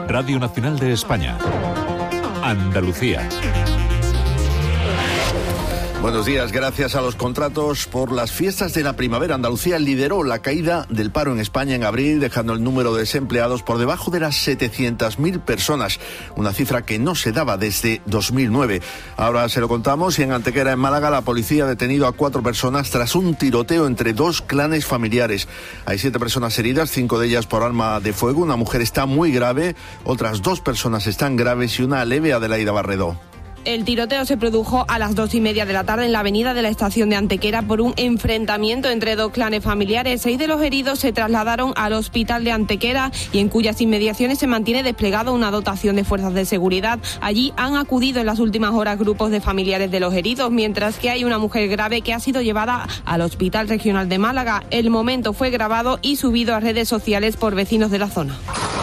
Radio Nacional de España. Andalucía. Buenos días. Gracias a los contratos por las fiestas de la primavera, Andalucía lideró la caída del paro en España en abril, dejando el número de desempleados por debajo de las 700.000 personas, una cifra que no se daba desde 2009. Ahora se lo contamos. Y en Antequera, en Málaga, la policía ha detenido a 4 personas tras un tiroteo entre 2 clanes familiares. Hay 7 personas heridas, 5 de ellas por arma de fuego. Una mujer está muy grave, otras 2 personas están graves y una leve. Adelaida Barredo. El tiroteo se produjo a las 2:30 de la tarde en la avenida de la estación de Antequera por un enfrentamiento entre 2 clanes familiares. 6 de los heridos se trasladaron al hospital de Antequera y en cuyas inmediaciones se mantiene desplegada una dotación de fuerzas de seguridad. Allí han acudido en las últimas horas grupos de familiares de los heridos, mientras que hay una mujer grave que ha sido llevada al Hospital Regional de Málaga. El momento fue grabado y subido a redes sociales por vecinos de la zona.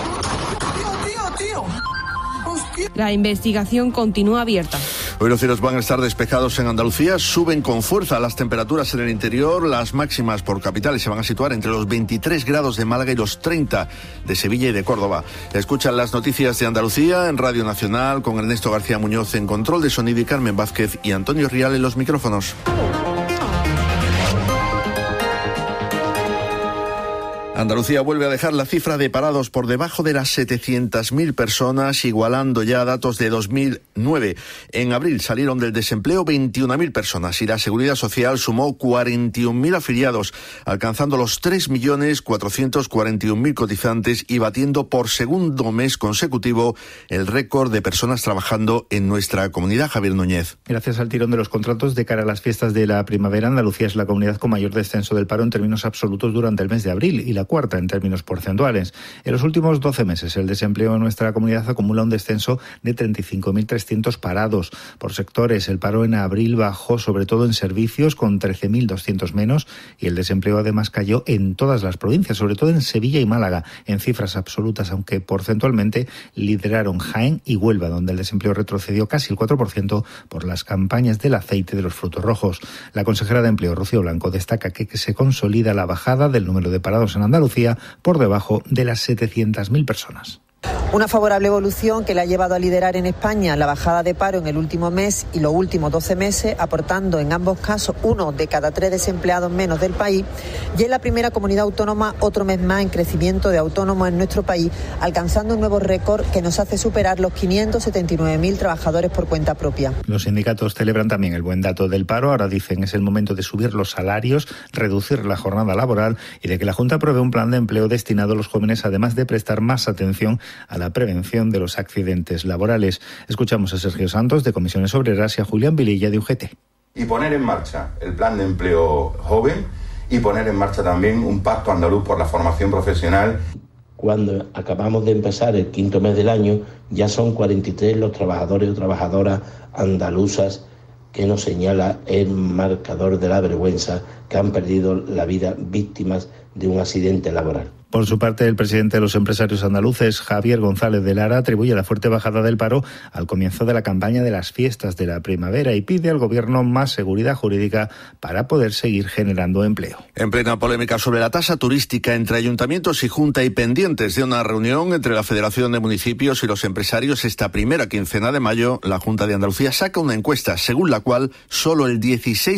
La investigación continúa abierta. Hoy los cielos van a estar despejados en Andalucía, suben con fuerza las temperaturas en el interior, las máximas por capitales se van a situar entre los 23 grados de Málaga y los 30 de Sevilla y de Córdoba. Escuchan las noticias de Andalucía en Radio Nacional con Ernesto García Muñoz en control de sonido y Carmen Vázquez y Antonio Rial en los micrófonos. Andalucía vuelve a dejar la cifra de parados por debajo de las 700.000 personas, igualando ya datos de 2009. En abril salieron del desempleo 21.000 personas y la Seguridad Social sumó 41.000 afiliados, alcanzando los 3.441.000 cotizantes y batiendo por segundo mes consecutivo el récord de personas trabajando en nuestra comunidad. Javier Núñez. Gracias al tirón de los contratos de cara a las fiestas de la primavera, Andalucía es la comunidad con mayor descenso del paro en términos absolutos durante el mes de abril y la cuarta en términos porcentuales. En los últimos 12 meses, el desempleo en nuestra comunidad acumula un descenso de 35.300 parados. Por sectores, el paro en abril bajó sobre todo en servicios, con 13.200 menos, y el desempleo además cayó en todas las provincias, sobre todo en Sevilla y Málaga, en cifras absolutas, aunque porcentualmente lideraron Jaén y Huelva, donde el desempleo retrocedió casi el 4% por las campañas del aceite de los frutos rojos. La consejera de Empleo, Rocío Blanco, destaca que se consolida la bajada del número de parados en Andalucía por debajo de las 700.000 personas. Una favorable evolución que le ha llevado a liderar en España la bajada de paro en el último mes y los últimos 12 meses, aportando en ambos casos 1 de cada 3 desempleados menos del país, y es la primera comunidad autónoma otro mes más en crecimiento de autónomos en nuestro país, alcanzando un nuevo récord que nos hace superar los 579.000 trabajadores por cuenta propia. Los sindicatos celebran también el buen dato del paro. Ahora dicen es el momento de subir los salarios, reducir la jornada laboral y de que la Junta apruebe un plan de empleo destinado a los jóvenes, además de prestar más atención a la prevención de los accidentes laborales. Escuchamos a Sergio Santos, de Comisiones Obreras, y a Julián Vililla, de UGT. Y poner en marcha el plan de empleo joven y poner en marcha también un pacto andaluz por la formación profesional. Cuando acabamos de empezar el 5.º mes del año, ya son 43 los trabajadores o trabajadoras andaluzas que nos señala el marcador de la vergüenza, que han perdido la vida víctimas de un accidente laboral. Por su parte, el presidente de los empresarios andaluces, Javier González de Lara, atribuye la fuerte bajada del paro al comienzo de la campaña de las fiestas de la primavera y pide al Gobierno más seguridad jurídica para poder seguir generando empleo. En plena polémica sobre la tasa turística entre ayuntamientos y Junta y pendientes de una reunión entre la Federación de Municipios y los empresarios esta primera quincena de mayo, la Junta de Andalucía saca una encuesta según la cual solo el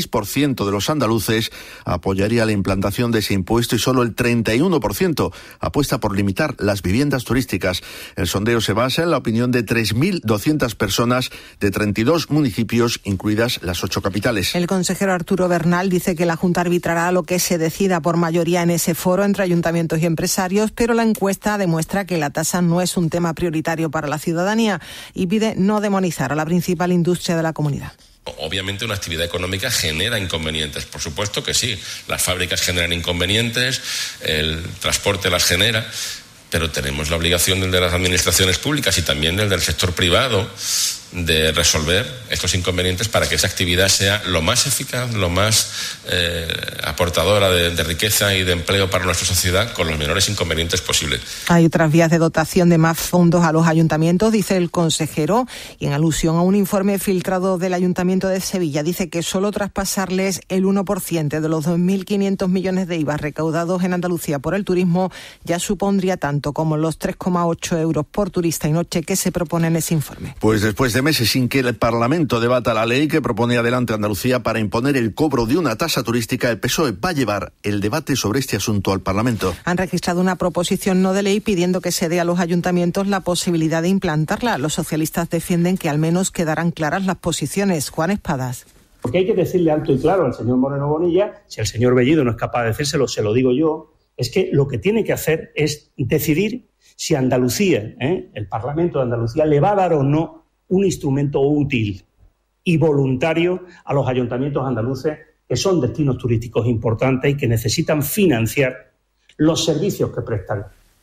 16% de los andaluces apoyaría la implantación de ese impuesto y solo el 31% apuesta por limitar las viviendas turísticas. El sondeo se basa en la opinión de 3.200 personas de 32 municipios, incluidas las 8 capitales. El consejero Arturo Bernal dice que la Junta arbitrará lo que se decida por mayoría en ese foro entre ayuntamientos y empresarios, pero la encuesta demuestra que la tasa no es un tema prioritario para la ciudadanía y pide no demonizar a la principal industria de la comunidad. Obviamente una actividad económica genera inconvenientes, por supuesto que sí. Las fábricas generan inconvenientes, el transporte las genera, pero tenemos la obligación de las administraciones públicas y también del sector privado de resolver estos inconvenientes para que esa actividad sea lo más eficaz, lo más aportadora de riqueza y de empleo para nuestra sociedad con los menores inconvenientes posibles. Hay otras vías de dotación de más fondos a los ayuntamientos, dice el consejero, y en alusión a un informe filtrado del Ayuntamiento de Sevilla, dice que solo traspasarles el 1% de los 2.500 millones de IVA recaudados en Andalucía por el turismo ya supondría tanto como los 3,8 euros por turista y noche que se propone en ese informe. Pues después de meses sin que el Parlamento debata la ley que propone adelante Andalucía para imponer el cobro de una tasa turística, el PSOE va a llevar el debate sobre este asunto al Parlamento. Han registrado una proposición no de ley pidiendo que se dé a los ayuntamientos la posibilidad de implantarla. Los socialistas defienden que al menos quedarán claras las posiciones. Juan Espadas. Porque hay que decirle alto y claro al señor Moreno Bonilla, si el señor Bellido no es capaz de decírselo, se lo digo yo, es que lo que tiene que hacer es decidir si Andalucía, el Parlamento de Andalucía, le va a dar o no un instrumento útil y voluntario a los ayuntamientos andaluces que son destinos turísticos importantes y que necesitan financiar los servicios que prestan.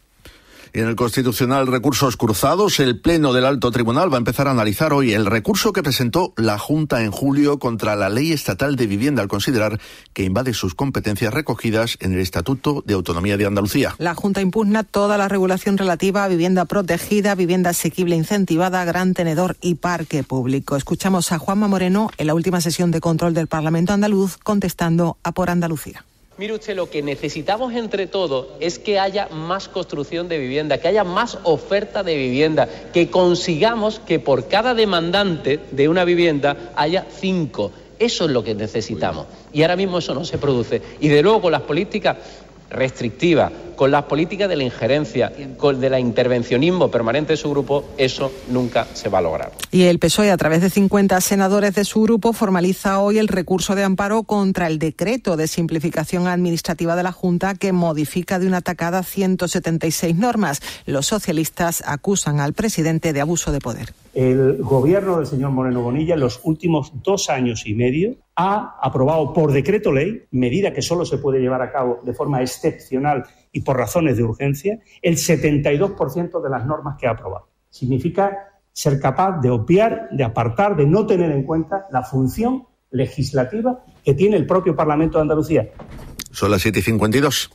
Y en el Constitucional Recursos Cruzados, el Pleno del Alto Tribunal va a empezar a analizar hoy el recurso que presentó la Junta en julio contra la Ley Estatal de Vivienda, al considerar que invade sus competencias recogidas en el Estatuto de Autonomía de Andalucía. La Junta impugna toda la regulación relativa a vivienda protegida, vivienda asequible incentivada, gran tenedor y parque público. Escuchamos a Juanma Moreno en la última sesión de control del Parlamento andaluz contestando a Por Andalucía. Mire usted, lo que necesitamos entre todos es que haya más construcción de vivienda, que haya más oferta de vivienda, que consigamos que por cada demandante de una vivienda haya 5. Eso es lo que necesitamos. Y ahora mismo eso no se produce. Y de luego con las políticas restrictivas, con las políticas de la injerencia, con de la intervencionismo permanente de su grupo, eso nunca se va a lograr. Y el PSOE, a través de 50 senadores de su grupo, formaliza hoy el recurso de amparo contra el decreto de simplificación administrativa de la Junta que modifica de una tacada 176 normas. Los socialistas acusan al presidente de abuso de poder. El gobierno del señor Moreno Bonilla en los últimos 2 años y medio ha aprobado por decreto ley, medida que solo se puede llevar a cabo de forma excepcional y por razones de urgencia, el 72% de las normas que ha aprobado. Significa ser capaz de obviar, de apartar, de no tener en cuenta la función legislativa que tiene el propio Parlamento de Andalucía. Son las 7:52.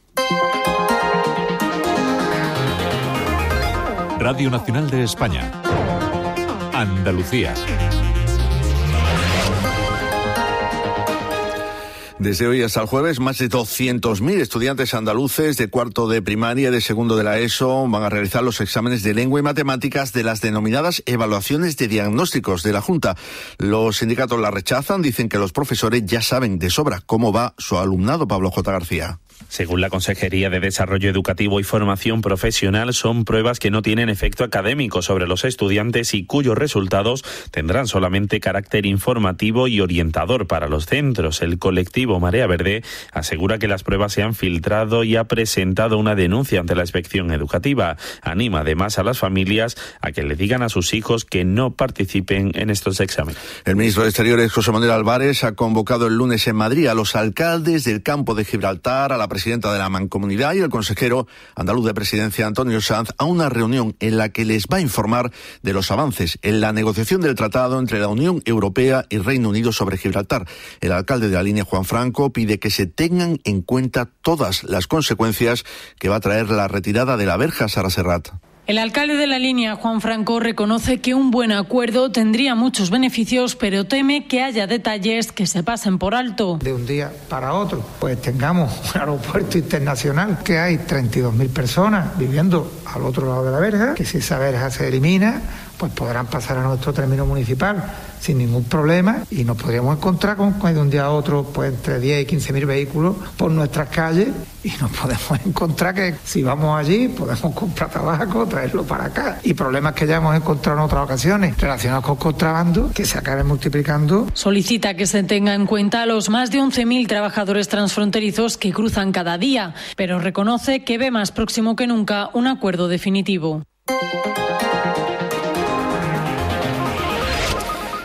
Radio Nacional de España. Andalucía. Desde hoy hasta el jueves, más de 200.000 estudiantes andaluces de cuarto de primaria y de segundo de la ESO van a realizar los exámenes de lengua y matemáticas de las denominadas evaluaciones de diagnósticos de la Junta. Los sindicatos la rechazan, dicen que los profesores ya saben de sobra cómo va su alumnado. Pablo J. García. Según la Consejería de Desarrollo Educativo y Formación Profesional, son pruebas que no tienen efecto académico sobre los estudiantes y cuyos resultados tendrán solamente carácter informativo y orientador para los centros. El colectivo Marea Verde asegura que las pruebas se han filtrado y ha presentado una denuncia ante la Inspección Educativa. Anima además a las familias a que le digan a sus hijos que no participen en estos exámenes. El ministro de Exteriores, José Manuel Álvarez, ha convocado el lunes en Madrid a los alcaldes del campo de Gibraltar, a la presidenta de la Mancomunidad y el consejero andaluz de Presidencia, Antonio Sanz, a una reunión en la que les va a informar de los avances en la negociación del tratado entre la Unión Europea y Reino Unido sobre Gibraltar. El alcalde de la línea, Juan Franco, pide que se tengan en cuenta todas las consecuencias que va a traer la retirada de la verja Sara Serrat. El alcalde de la línea, Juan Franco, reconoce que un buen acuerdo tendría muchos beneficios, pero teme que haya detalles que se pasen por alto. De un día para otro, pues tengamos un aeropuerto internacional que hay 32.000 personas viviendo al otro lado de la verja, que si esa verja se elimina, pues podrán pasar a nuestro término municipal sin ningún problema y nos podríamos encontrar con que de un día a otro pues entre 10 y 15.000 vehículos por nuestras calles y nos podemos encontrar que si vamos allí podemos comprar tabaco, traerlo para acá y problemas que ya hemos encontrado en otras ocasiones relacionados con contrabando que se acaben multiplicando. Solicita que se tenga en cuenta a los más de 11.000 trabajadores transfronterizos que cruzan cada día, pero reconoce que ve más próximo que nunca un acuerdo definitivo.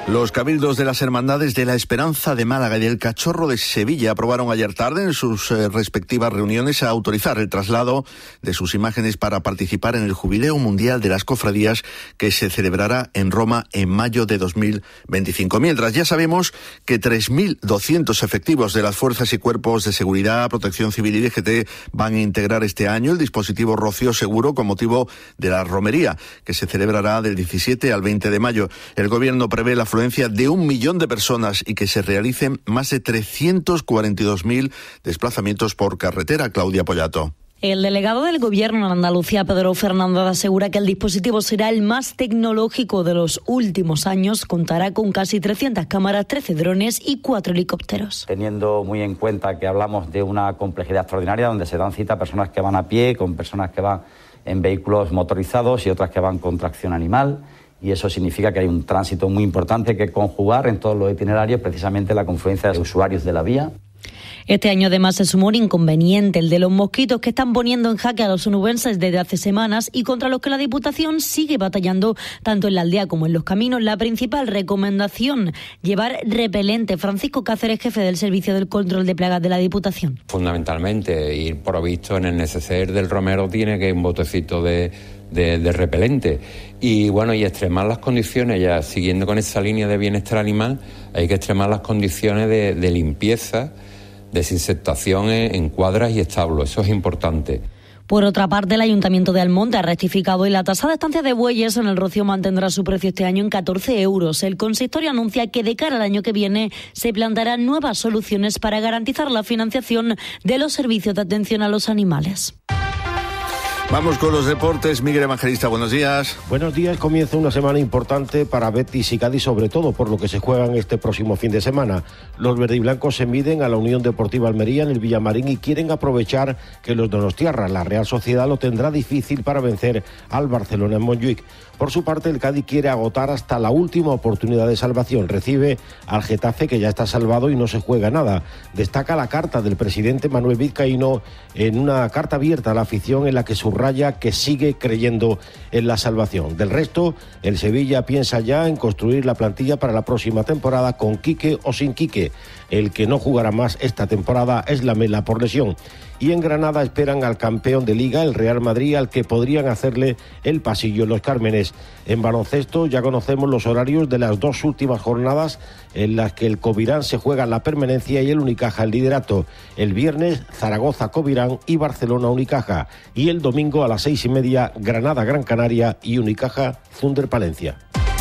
Los cabildos de las Hermandades de la Esperanza de Málaga y del Cachorro de Sevilla aprobaron ayer tarde en sus respectivas reuniones a autorizar el traslado de sus imágenes para participar en el Jubileo Mundial de las Cofradías que se celebrará en Roma en mayo de 2025. Mientras ya sabemos que 3.200 efectivos de las fuerzas y cuerpos de seguridad, Protección Civil y DGT van a integrar este año el dispositivo Rocío Seguro con motivo de la romería que se celebrará del 17 al 20 de mayo. El Gobierno prevé la afluencia de 1 millón de personas y que se realicen más de 342.000 desplazamientos por carretera. Claudia Pollato. El delegado del Gobierno en Andalucía, Pedro Fernández, asegura que el dispositivo será el más tecnológico de los últimos años. Contará con casi 300 cámaras, 13 drones y 4 helicópteros. Teniendo muy en cuenta que hablamos de una complejidad extraordinaria donde se dan cita a personas que van a pie, con personas que van en vehículos motorizados y otras que van con tracción animal. Y eso significa que hay un tránsito muy importante que conjugar en todos los itinerarios, precisamente la confluencia de usuarios de la vía. Este año además se sumó un inconveniente, el de los mosquitos que están poniendo en jaque a los onubenses desde hace semanas y contra los que la Diputación sigue batallando tanto en la aldea como en los caminos. La principal recomendación, llevar repelente. Francisco Cáceres, jefe del Servicio del Control de Plagas de la Diputación. Fundamentalmente, ir provisto en el neceser del romero tiene que ir un botecito de repelente y bueno, y extremar las condiciones, ya siguiendo con esa línea de bienestar animal, hay que extremar las condiciones de limpieza, desinsectación en cuadras y establos, eso es importante. Por otra parte, el Ayuntamiento de Almonte ha rectificado y la tasa de estancia de bueyes en el Rocío mantendrá su precio este año en 14 euros. El consistorio anuncia que de cara al año que viene se plantearán nuevas soluciones para garantizar la financiación de los servicios de atención a los animales. Vamos con los deportes. Miguel Evangelista, buenos días. Buenos días. Comienza una semana importante para Betis y Cádiz, sobre todo por lo que se juegan este próximo fin de semana. Los verdiblancos se miden a la Unión Deportiva Almería en el Villamarín y quieren aprovechar que los donostiarras, la Real Sociedad, lo tendrá difícil para vencer al Barcelona en Montjuic. Por su parte, el Cádiz quiere agotar hasta la última oportunidad de salvación. Recibe al Getafe, que ya está salvado y no se juega nada. Destaca la carta del presidente Manuel Vizcaíno en una carta abierta a la afición en la que subraya que sigue creyendo en la salvación. Del resto, el Sevilla piensa ya en construir la plantilla para la próxima temporada con Quique o sin Quique. El que no jugará más esta temporada es Lamela por lesión. Y en Granada esperan al campeón de Liga, el Real Madrid, al que podrían hacerle el pasillo en los Cármenes. En baloncesto ya conocemos los horarios de las dos últimas jornadas en las que el Covirán se juega la permanencia y el Unicaja el liderato. El viernes, Zaragoza-Covirán y Barcelona-Unicaja. Y el domingo a las 6:30, Granada-Gran Canaria y Unicaja-Zunder-Palencia.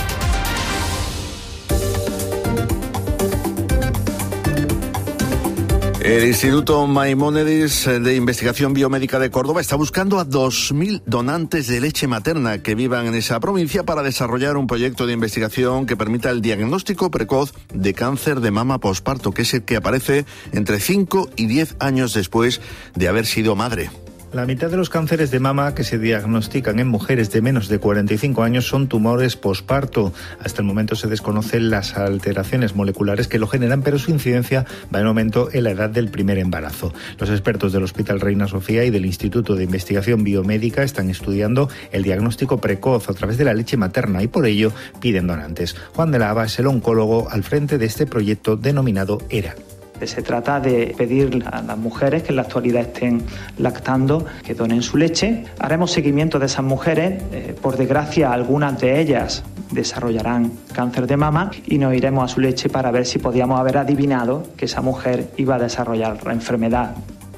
El Instituto Maimónides de Investigación Biomédica de Córdoba está buscando a 2.000 donantes de leche materna que vivan en esa provincia para desarrollar un proyecto de investigación que permita el diagnóstico precoz de cáncer de mama posparto, que es el que aparece entre 5 y 10 años después de haber sido madre. La mitad de los cánceres de mama que se diagnostican en mujeres de menos de 45 años son tumores posparto. Hasta el momento se desconocen las alteraciones moleculares que lo generan, pero su incidencia va en aumento en la edad del primer embarazo. Los expertos del Hospital Reina Sofía y del Instituto de Investigación Biomédica están estudiando el diagnóstico precoz a través de la leche materna y por ello piden donantes. Juan de la Haba es el oncólogo al frente de este proyecto denominado ERA. Se trata de pedir a las mujeres que en la actualidad estén lactando que donen su leche. Haremos seguimiento de esas mujeres. Por desgracia, algunas de ellas desarrollarán cáncer de mama y nos iremos a su leche para ver si podíamos haber adivinado que esa mujer iba a desarrollar la enfermedad.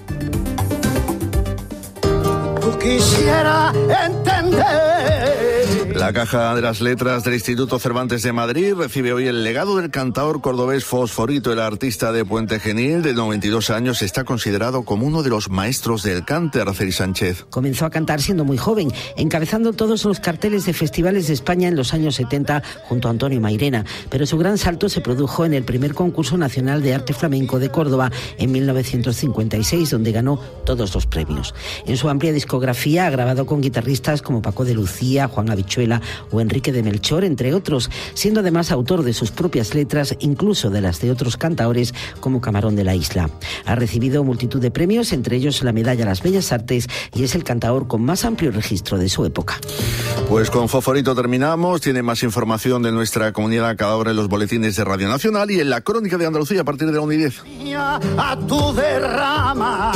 Quisiera entender. La Caja de las Letras del Instituto Cervantes de Madrid recibe hoy el legado del cantaor cordobés Fosforito. El artista de Puente Genil, de 92 años, está considerado como uno de los maestros del cante. Araceli Sánchez. Comenzó a cantar siendo muy joven, encabezando todos los carteles de festivales de España en los años 70 junto a Antonio Mairena, pero su gran salto se produjo en el primer concurso nacional de arte flamenco de Córdoba en 1956, donde ganó todos los premios. En su amplia discografía discografía ha grabado con guitarristas como Paco de Lucía, Juan Habichuela o Enrique de Melchor, entre otros, siendo además autor de sus propias letras, incluso de las de otros cantaores como Camarón de la Isla. Ha recibido multitud de premios, entre ellos la Medalla a las Bellas Artes, y es el cantaor con más amplio registro de su época. Pues con Fosforito terminamos. Tiene más información de nuestra comunidad cada hora en los boletines de Radio Nacional y en la Crónica de Andalucía a partir de la 1:10. A tu derrama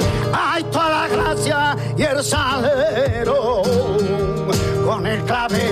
hay toda la gracia y el salero con el clave